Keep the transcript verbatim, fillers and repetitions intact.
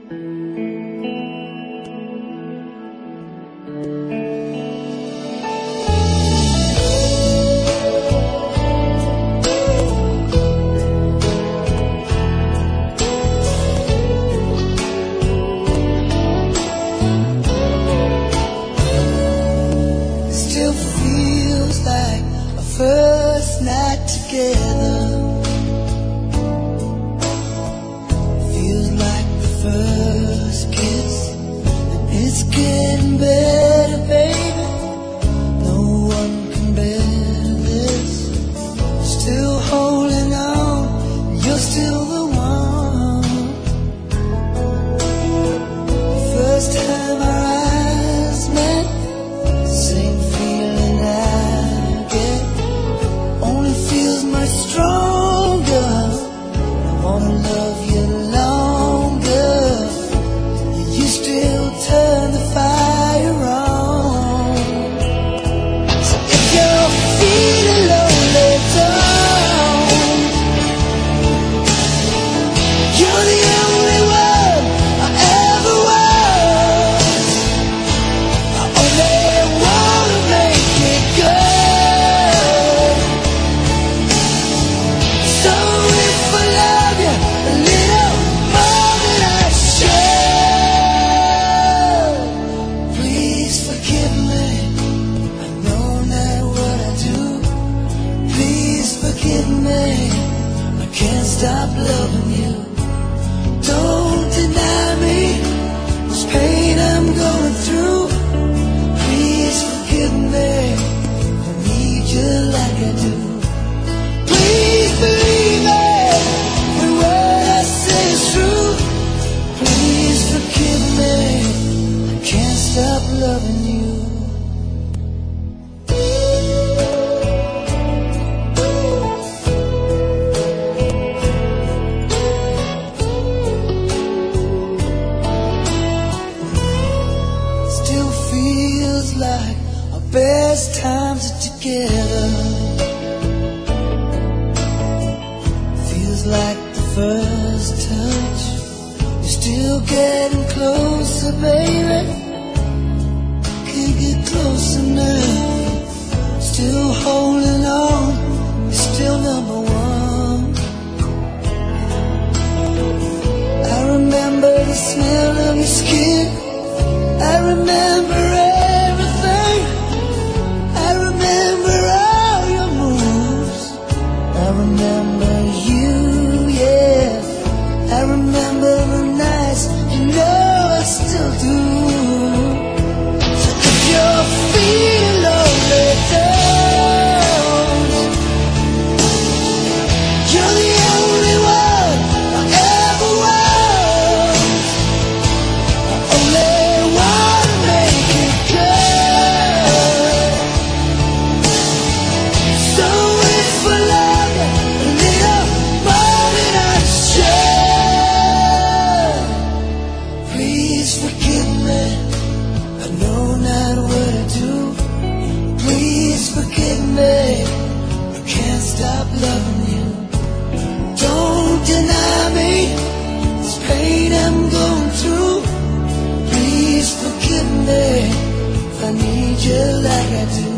Still feels like a first night together. Feels like the first kiss, and it's getting better, baby. No one can better this. Still holding on, you're still the one. First time our eyes met, same feeling I get, only feels much stronger. I wanna love you longer. You still turn the fire on. So if you're feeling lonely, don't. You're the only one I ever was. I only wanna make it good. So if I love you a little more than I should, please forgive me. I know not what I do. Please forgive me. I can't stop loving you. Don't deny me this pain I'm going through. Please forgive me. I need you like I do. Please believe me when what I say is true. Please forgive me. I can't stop loving you. Still feels like our best times are together. Feels like the first touch. You're still getting closer, baby. Can't get close enough. Still holding on. You're still number one. I remember the smell of your skin. I remember everything. I remember all your moves. I remember you, yeah. I remember the nights, you know I still do. So if you're feeling lonely, don't. You're the only one I ever was. I only wanna make it good. So if I love you a little more than I should, please forgive me. I know not what I do. Please forgive me. I can't stop loving you. Don't deny me this pain I'm going through. Please forgive me if I need you like I do.